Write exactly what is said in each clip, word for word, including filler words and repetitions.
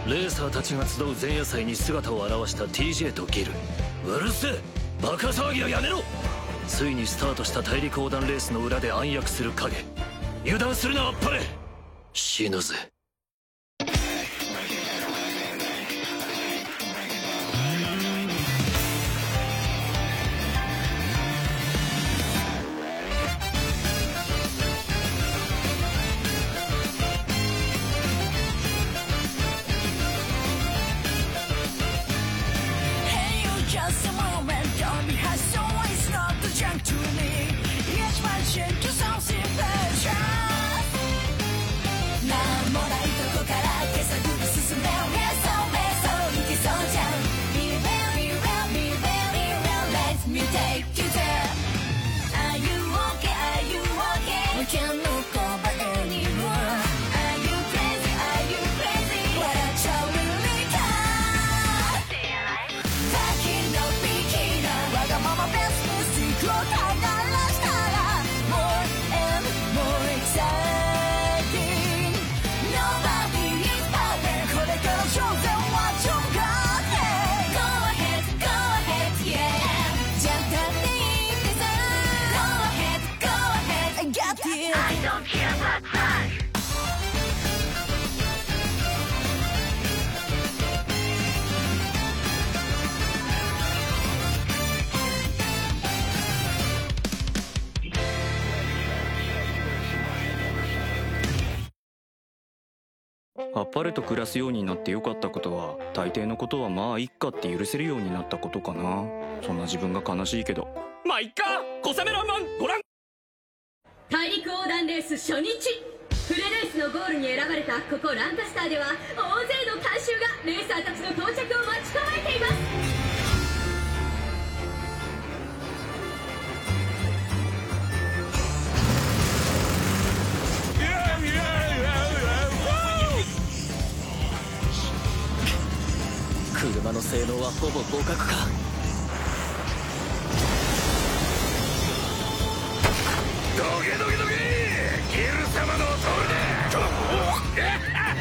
レーサーたちが集う前夜祭に姿を現した ティージェー とギル。うるせえ、バカ騒ぎはやめろ。ついにスタートした大陸横断レースの裏で暗躍する影。油断するな、あっぱれ。死ぬぜ。 あっぱれと暮らすようになってよかったことは、大抵のことはまあいっかって許せるようになったことかな。そんな自分が悲しいけど、まあいっか。コサメランマンご覧。 大陸横断レース初日、フレレースのゴールに選ばれたここランカスターでは、大勢の観衆がレーサーたちの到着を待ち構えています。 車の性能はほぼ互角か。 どけどけどけ、ギル様のお通りで。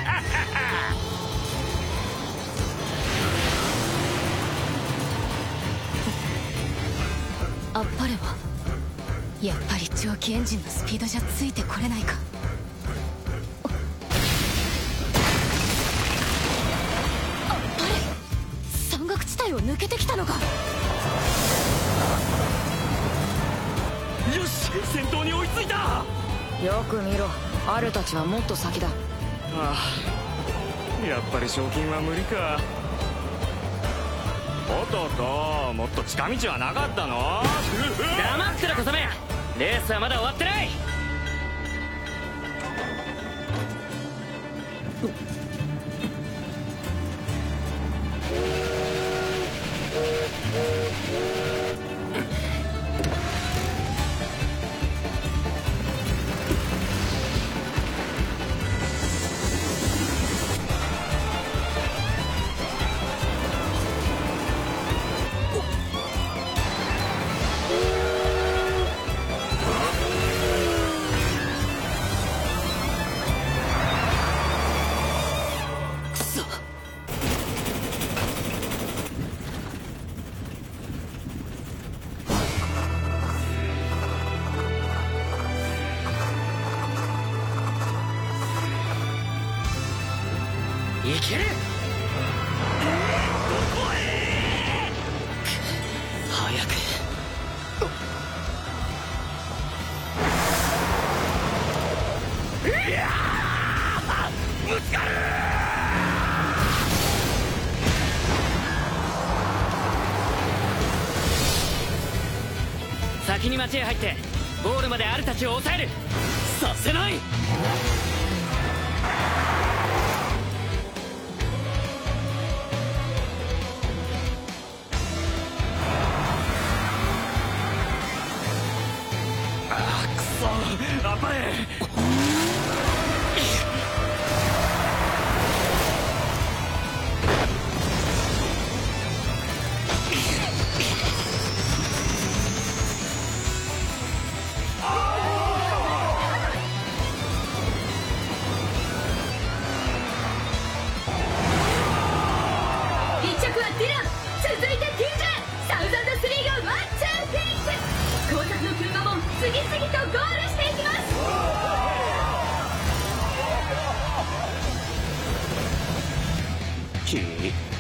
あっぱれはやっぱり蒸気エンジンのスピードじゃついてこれないか。地帯を抜けてきたのか。 よし、先頭に追いついた。 よく見ろ、アルたちはもっと先だ。 ああ、やっぱり賞金は無理か。おっとっと、もっと近道はなかったの。 黙ってろ小雨、レースはまだ終わってない。 いける。 どこへ。 早く。 いやー、ぶつかる。 先に街へ入ってゴールまでアルたちを抑える。 させない。あっぱれ。 きデ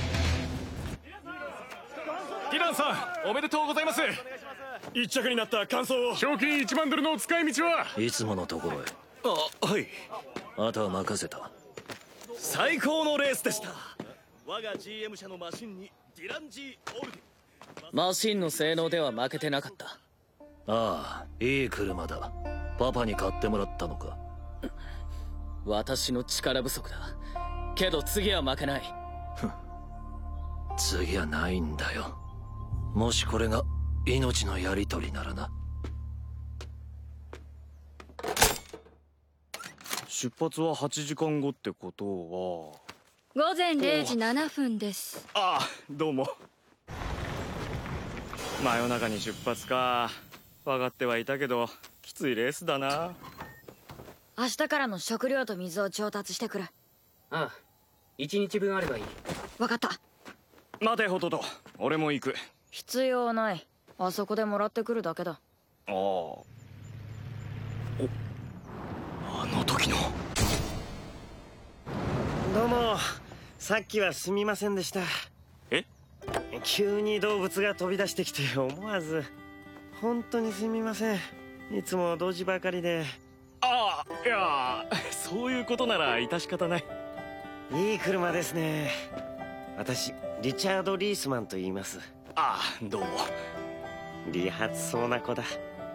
ィランさん、おめでとうございます。一着になった感想を。賞金いちまんドルの使い道はいつものところへ。 あ、はい。 あとは任せた。 最高のレースでした。我が ジーエム 社のマシンにディラン G オルディ。 マシンの性能では負けてなかった。 ああ、いい車だ。パパに買ってもらったのか。 私の力不足だけど次は負けない。 次はないんだよ。もしこれが命のやり取りならな。 出発ははちじかんごってことは午前れいじななふんです。 ああ、どうも。真夜中に出発か。分かってはいたけどきついレースだな。 明日からの食料と水を調達してくる。 ああ、一日分あればいい。 分かった。 待てホトト、俺も行く。 必要ない。あそこでもらってくるだけだ。 ああ、お、あの時の。 どうも、さっきはすみませんでした。 え？ 急に動物が飛び出してきて思わず。本当にすみません。いつも同時ばかりで。 ああ、いや、そういうことなら致し方ない。 いい車ですね。私リチャード・リースマンと言います。 ああ、どうも。 利発そうな子だ。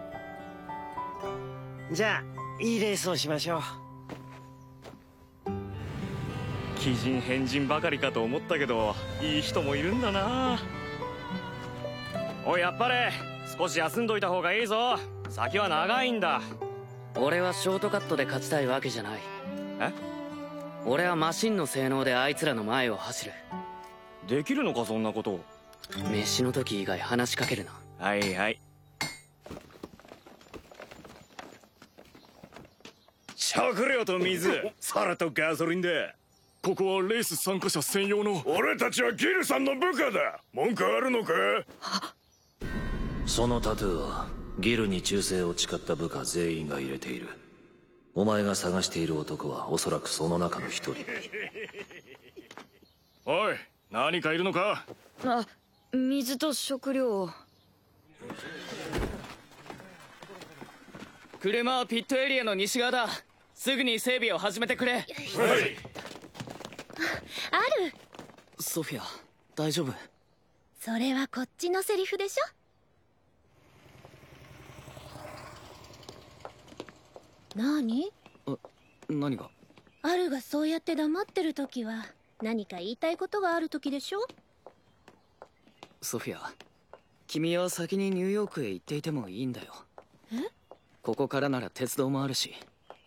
じゃあいいレースをしましょう。 奇人変人ばかりかと思ったけどいい人もいるんだな。おい、やっぱり少し休んどいた方がいいぞ。先は長いんだ。 俺はショートカットで勝ちたいわけじゃない。 え？ 俺はマシンの性能であいつらの前を走る。 できるのかそんなこと。 飯の時以外話しかけるな。 はいはい。 食料と水、皿とガソリンだ。ここはレース参加者専用の。俺たちはギルさんの部下だ。文句あるのか？ そのタトゥーはギルに忠誠を誓った部下全員が入れている。お前が探している男はおそらくその中の一人。 おい、何かいるのか？ あ、水と食料。 車はピットエリアの西側だ。すぐに整備を始めてくれ。はい。 ある。 ソフィア、大丈夫？ それはこっちのセリフでしょ。何？ あ、何が？ アルがそうやって黙ってる時は何か言いたいことがある時でしょ。 ソフィア、君は先にニューヨークへ行っていてもいいんだよ。 え？ ここからなら鉄道もあるし。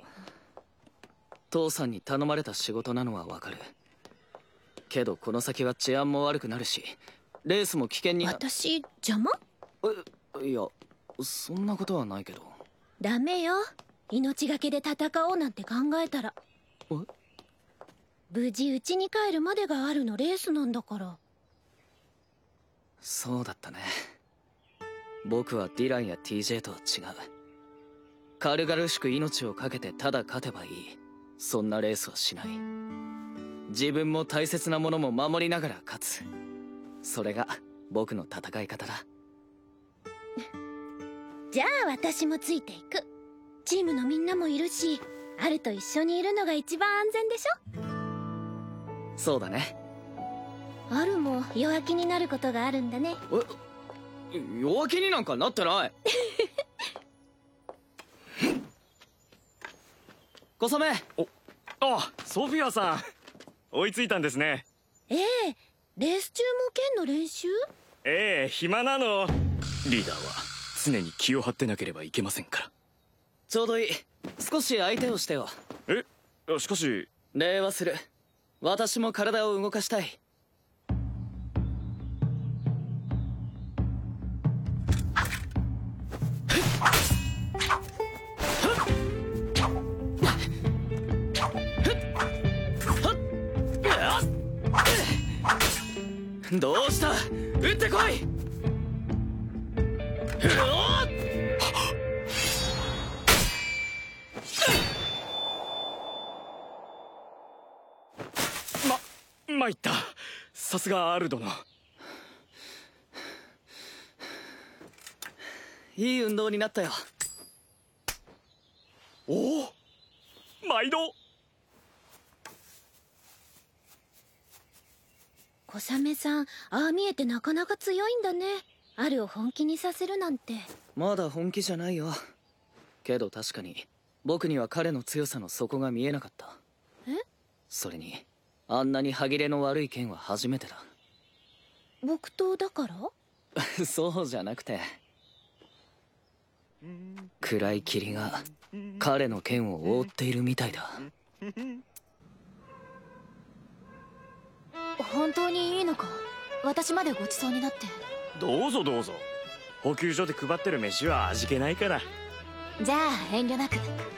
父さんに頼まれた仕事なのはわかるけど、この先は治安も悪くなるしレースも危険にな。 私邪魔？ え、いやそんなことはないけど。 ダメよ、命がけで戦おうなんて考えたら。 え？ 無事家に帰るまでがあるのレースなんだから。 そうだったね。僕はディランや ティージェー とは違う。軽々しく命を懸けてただ勝てばいい、そんなレースはしない。自分も大切なものも守りながら勝つ。それが僕の戦い方だ。 じゃあ私もついていく。チームのみんなもいるし、アルと一緒にいるのが一番安全でしょ。 そうだね。 アルも弱気になることがあるんだね。 え、弱気になんかなってない。小雨。 お、あ、ソフィアさん追いついたんですね。 ええ、レース中も剣の練習？ ええ、暇なの。リーダーは常に気を張ってなければいけませんから。 ちょうどいい。少し相手をしてよ。 え、しかし。 礼はする。私も体を動かしたい。どうした？撃ってこい！ ま、 参った。さすがアル殿。 いい運動になったよ。 おお、毎度。 小雨さん、ああ見えてなかなか強いんだね。アルを本気にさせるなんて。 まだ本気じゃないよ。けど確かに僕には彼の強さの底が見えなかった。 え？ それにあんなに歯切れの悪い剣は初めてだ。 木刀だから？ そうじゃなくて、暗い霧が彼の剣を覆っているみたいだ。 本当にいいのか？私までごちそうになって。 どうぞどうぞ。補給所で配ってる飯は味気ないから。 じゃあ遠慮なく。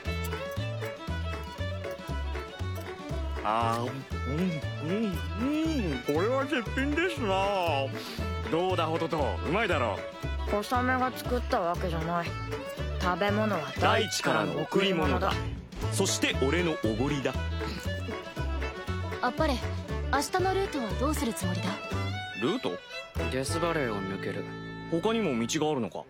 あー、うんうんうん、これは絶品ですな。どうだホトト、うまいだろう。 小雨が作ったわけじゃない。食べ物は大地からの贈り物だ。 そして俺のおごりだ。 あっぱれ、明日のルートはどうするつもりだ？ ルート？ デスバレーを抜ける。 他にも道があるのか？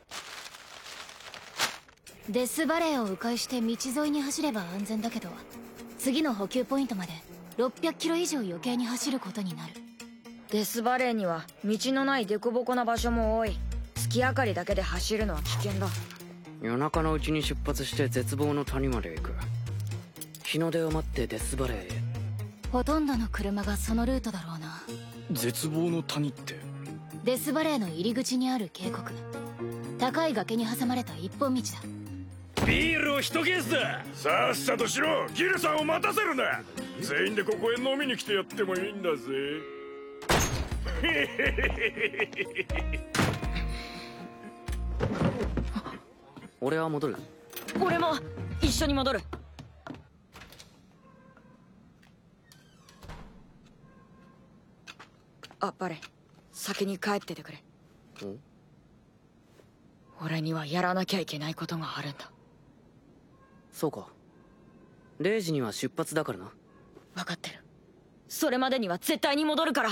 デスバレーを迂回して道沿いに走れば安全だけど、次の補給ポイントまでろっぴゃくキロ以上余計に走ることになる。 デスバレーには道のない凸凹な場所も多い。月明かりだけで走るのは危険だ。 夜中のうちに出発して絶望の谷まで行く。日の出を待ってデスバレーへ。 ほとんどの車がそのルートだろうな。 絶望の谷って？ デスバレーの入り口にある渓谷。高い崖に挟まれた一本道だ。 ビールを一ケースだ。さっさとしろ。ギルさんを待たせるな。全員でここへ飲みに来てやってもいいんだぜ。 俺は戻る。 俺も一緒に戻る。あっぱれ、先に帰っててくれ。俺にはやらなきゃいけないことがあるんだ。 そうか。れいじには出発だからな。 分かってる。それまでには絶対に戻るから。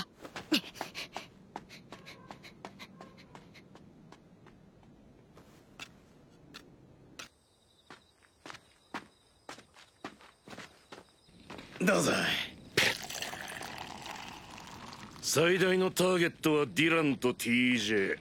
どうぞ。最大のターゲットはディランと ティージェー。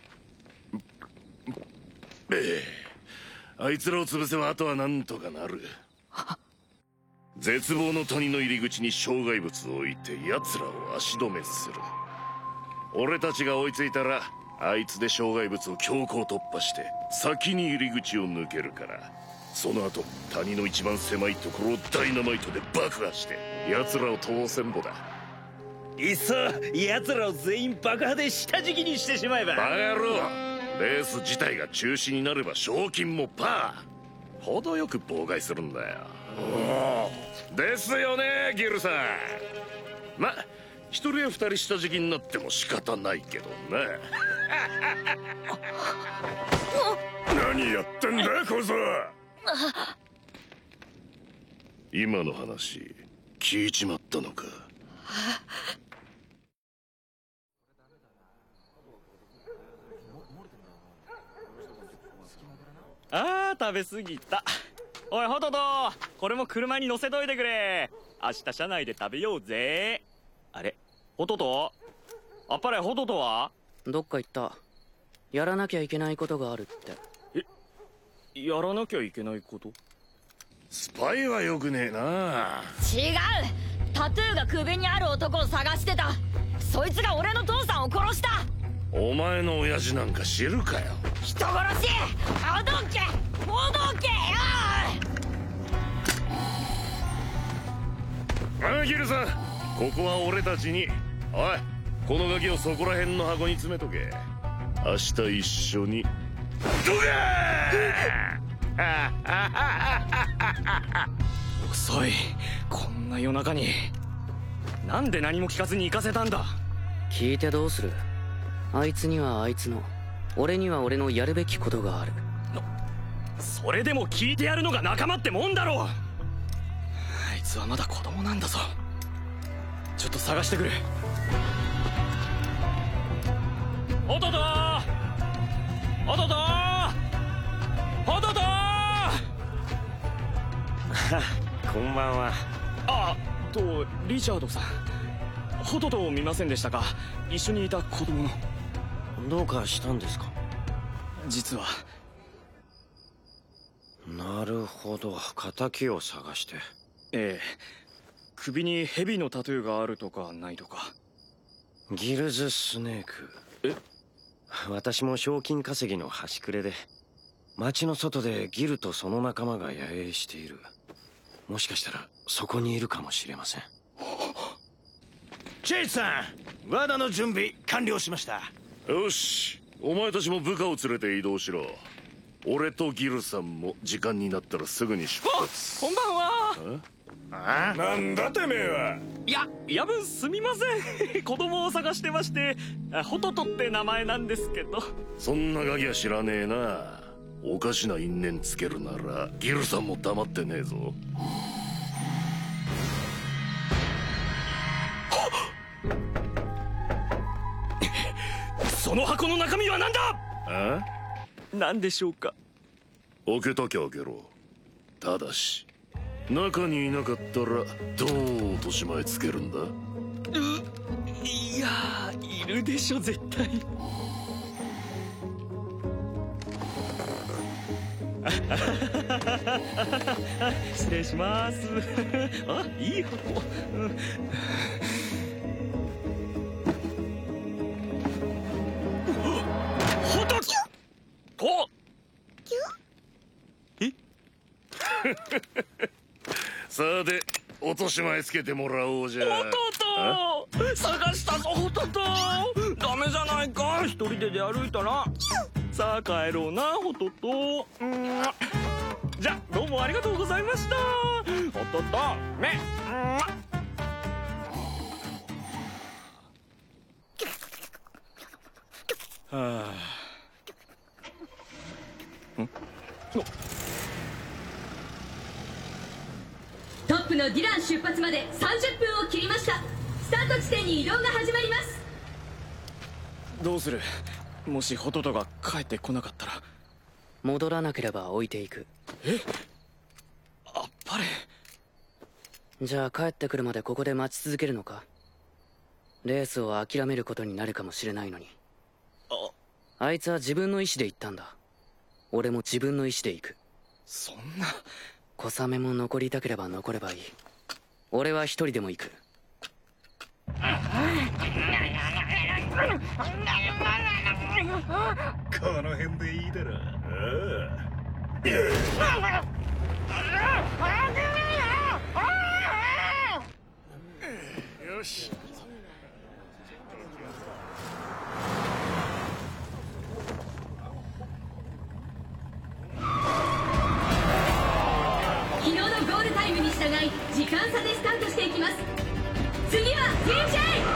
ええ、あいつらを潰せばあとはなんとかなる。絶望の谷の入り口に障害物を置いて奴らを足止めする。俺たちが追いついたらあいつで障害物を強行突破して先に入り口を抜けるから、その後谷の一番狭いところをダイナマイトで爆破して奴らを通せんぼだ。 いっそ奴らを全員爆破で下敷きにしてしまえば。 バカ野郎、レース自体が中止になれば賞金もパー。程よく妨害するんだよ。ですよねギルさん。ま、一人や二人下敷きになっても仕方ないけどな。何やってんだ小僧。今の話聞いちまったのか。 あー、食べ過ぎた。おいホトト、これも車に乗せといてくれ。明日車内で食べようぜ。あれ、ホトト、あっぱれホトトはどっか行った。やらなきゃいけないことがあるって。 え、やらなきゃいけないこと？ スパイはよくねえな。 違う、タトゥーが首にある男を探してた。そいつが俺の父さんを殺した。 お前の親父なんか知るかよ。 人殺し、ほどけほどけよ。 ああギルさん、ここは俺たちに。おい、このガキをそこら辺の箱に詰めとけ。明日一緒にどけー。 遅い。こんな夜中になんで何も聞かずに行かせたんだ。 聞いてどうする。あいつにはあいつの、俺には俺のやるべきことがある。 それでも聞いてやるのが仲間ってもんだろう。あいつはまだ子供なんだぞ。 ちょっと探してくれ。おととおととおととこんばんは。 あとリチャードさん、ホトトを見ませんでしたか？一緒にいた子供の。 どうかしたんですか？ 実は。 なるほど、仇を探して。 ええ、首に蛇のタトゥーがあるとかないとか。 ギルズスネーク。 え？ 私も賞金稼ぎの端くれで、町の外でギルとその仲間が野営している。もしかしたらそこにいるかもしれません。 チェイスさん、罠の準備完了しました。 よし、お前たちも部下を連れて移動しろ。俺とギルさんも時間になったらすぐに出発。 こんばんは。 あ？ なんだてめえは。 いや、夜分すみません。子供を探してまして、ホトトって名前なんですけど。 そんなガキは知らねえな。おかしな因縁つけるならギルさんも黙ってねえぞ。 その箱の中身は何だ？ あ？ 何でしょうか？ 開けたきゃ開けろ。ただし中にいなかったらどう落とし前つけるんだ？ういやー、いるでしょ絶対。失礼します。あ、いい箱。ホトト。え？ さて落とし前つけてもらおうじゃ。 ホトト探したぞ。ホトトダメじゃないか、一人で出歩いたら。さあ帰ろうなホトト。うん、じゃどうもありがとうございました。ホトトね。うん、はあ。ん？ トップのディラン出発までさんじゅっぷんを切りました。スタート地点に移動が始まります。 どうする？もしホトトが帰ってこなかったら。 戻らなければ置いていく。 え？あっぱれ。 じゃあ帰ってくるまでここで待ち続けるのか？レースを諦めることになるかもしれないのに。ああいつは自分の意志で行ったんだ。俺も自分の意志で行く。 そんな。 小雨も残りたければ残ればいい。俺は一人でも行く。 この辺でいいだろ。 よし。 昨日のゴールタイムに従い時間差でスタートしていきます。次は ティージェー。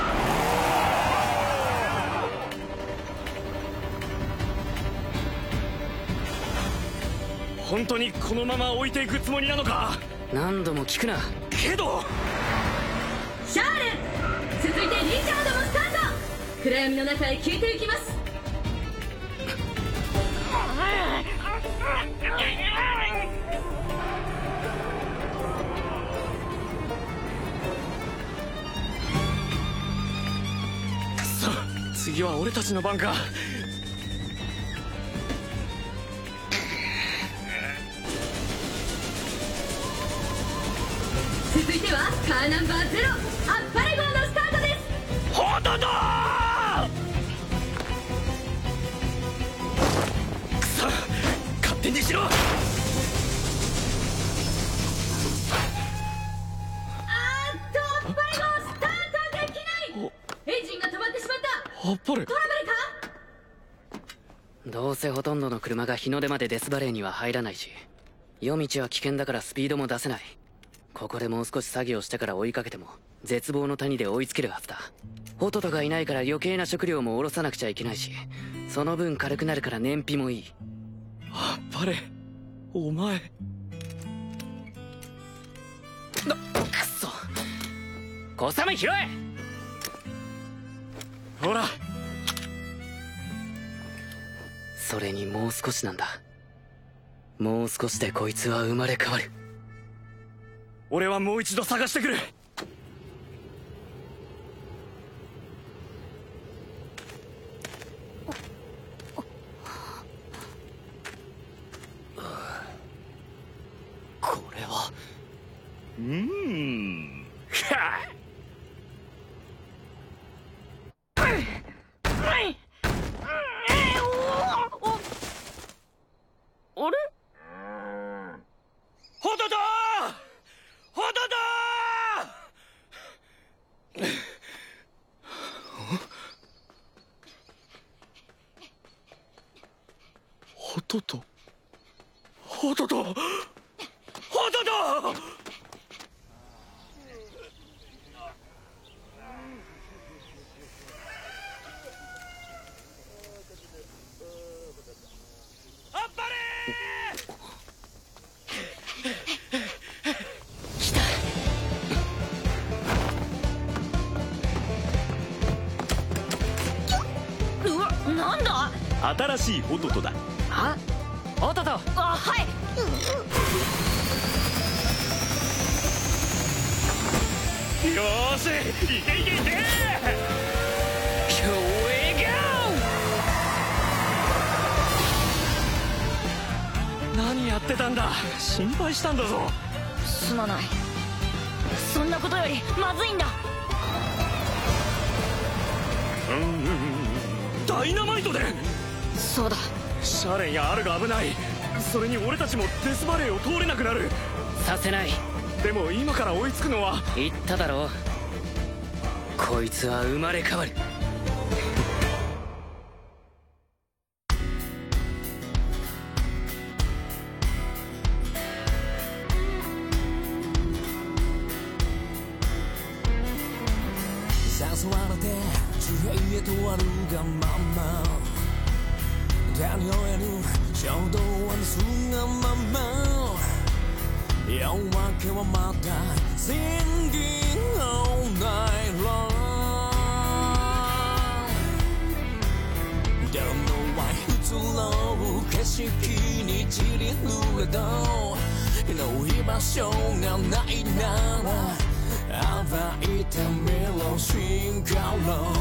本当にこのまま置いていくつもりなのか？ 何度も聞くな。 けどシャーレン、続いてリチャードもスタート。暗闇の中へ消えていきます。 くそ、次は俺たちの番か。 続いてはカーナンバーゼロ、あっぱれ号のスタートです。 ホトトー！くそ、勝手にしろ。 あーっと、あっぱれ号スタートできない。エンジンが止まってしまった。 あっぱれ。 トラブルか？ どうせほとんどの車が日の出までデスバレーには入らないし、夜道は危険だからスピードも出せない。ここでもう少し作業してから追いかけても絶望の谷で追いつけるはずだ。ホトトがいないから余計な食料も下ろさなくちゃいけないし、その分軽くなるから燃費もいい。 あっぱれ、お前。 な、くそ。 小雨拾え。 ほら。 それにもう少しなんだ。もう少しでこいつは生まれ変わる。 俺はもう一度探してくる。 これはうーんはあれ？ ホトトホトトホトトホトトホトトなんだ？ 新しいホトトだ。 あ、ホトト。あ、はい。 よーし、いけいけいけ。何やってたんだ。心配したんだぞ。 すまない。そんなことよりまずいんだ。 ダイナマイトで。 そうだ。 シャレンやアルが危ない。それに俺たちもデスバレーを通れなくなる。 させない。 でも今から追いつくのは。 言っただろう。こいつは生まれ変わる。 誘われて地平へと歩がまま手に負える衝動は盗んだまま夜明けはまた Singing all night long Don't know why 移ろう景色に散りぬれどの居場所がないなら暴いてみろ進化論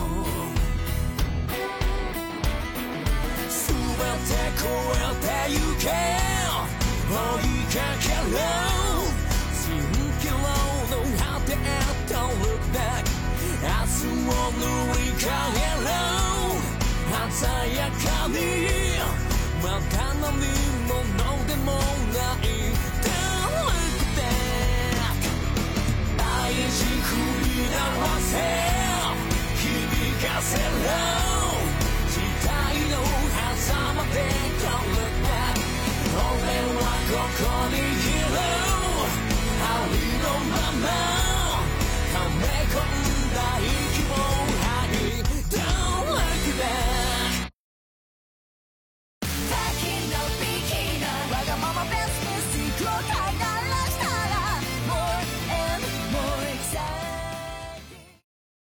全て超えてゆけ追いかけろ蜃気楼の果てへと Look back 明日を塗り替えろ鮮やかにまた何者でもない愛しくいな